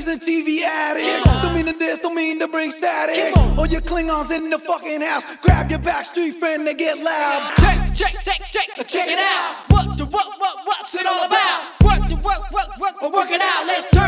and TV addicts. Don't mean to diss, don't mean to bring static. All your Klingons in the fucking house, grab your backstreet friend and get loud. Check it out. What's it all about? Work it out. Let's talk.